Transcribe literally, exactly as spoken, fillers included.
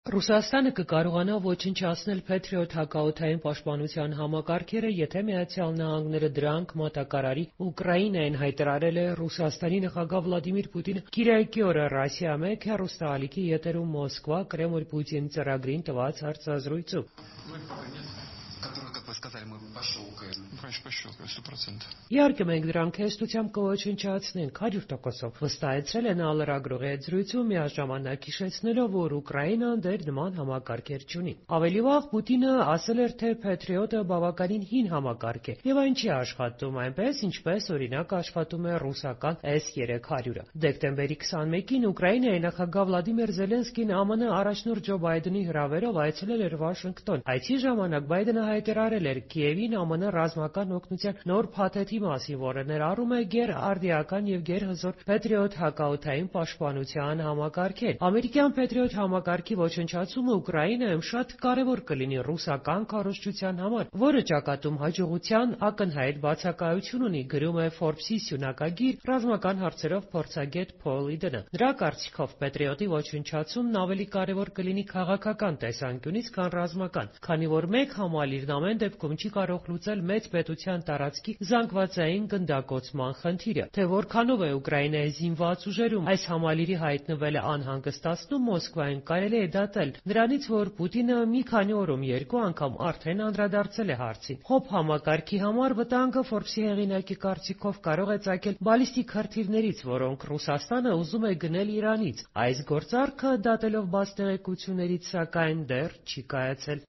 Ռուսաստանը կկարողանա ոչնչացնել Փեթրիոթ հակաօդային պաշտպանության համակարգերը, եթե Միացյալ Նահանգները դրանք մատակարարի, Ուկրաինային հայտարարել է Ռուսաստանի նախագահ Վլադիմիր Պուտինը կիրակի օրը Ռոսիա մեկ հեռուստաալիքի եթերում Մոսկվա Կրեմլ Պուտին ծրագրին տված հարցազրույցում։ Իհարկե մենք դրանք հեշտությամբ կոչնչացնենք հարյուր տոկոսով, վստահեցրել է նա լրագրողի հետ զրույցում, միաժամանակ հիշեցնելով, որ Ուկրաինան դեռ նման համակարգեր չունի։ Ավելի վաղ Պուտինը ասել էր, թե Փեթրիոտը բավականին հին համակարգ է եւ այն չի աշխատում այնպես, ինչպես օրինակ աշխատում է ռուսական S երեք հարյուրը։ Դեկտեմբերի քսանմեկին Ուկրաինայի նախագահ Վլադիմիր Զելենսկին ԱՄՆ առաջնորդ Ջո Բայդենի հրավերով այցելել էր Վաշինգտոն։ Այցի ժամանակ Բայդենը հայտարարել էր Կիևին ԱՄՆ ռազմական օգնության նոր փաթեթի մասին, որը ներառում է գերարդիական եւ գերհզոր Փեթրիոթ հակաօդային պաշտպանության համակարգեր։ Ամերիկյան Փեթրիոթ համակարգի ոչնչացումը Ուկրաինայում շատ կարևոր կլինի ռուսական քարոզչության համար, որը ճակատում հաջողության ակնհայտ բացակայություն ունի, գրում է Forbes-ի սյունակագիր ռազմական հարցերով փորձագետ Փոլ Իդենը։ Նրա կարծիքով Փեթրիոտի ոչնչացումն ավելի կարևոր կլինի քաղաքական տեսանկյունից, քան ռազմական, քանի որ մեկ համալիրն ամեն դեպքում չի կարող լուծել մեծ պետության տարածքի զանգվածային գնդակոծման խնդիրը։ Թե որքանով է Ուկրաինայի զինված ուժերում այս համալիրի հայտնվելը անհանգստացնում Մոսկվային, կարելի է դատել նրանից, որ Պուտինը մի քանի օրում երկու անգամ արդեն անդրադարձել է հարցին։ Հոբ համակարգի համար վտանգը Forbes-ի հեղինակի կարծիքով կարող է ծագել բալիստիկ հրթիռներից, որոնք Ռուսաստանը ուզում է գնել Իրանից։ Այս գործարքը, դատելով բաց տեղեկություններից, սակայն դեռ չի կայացել։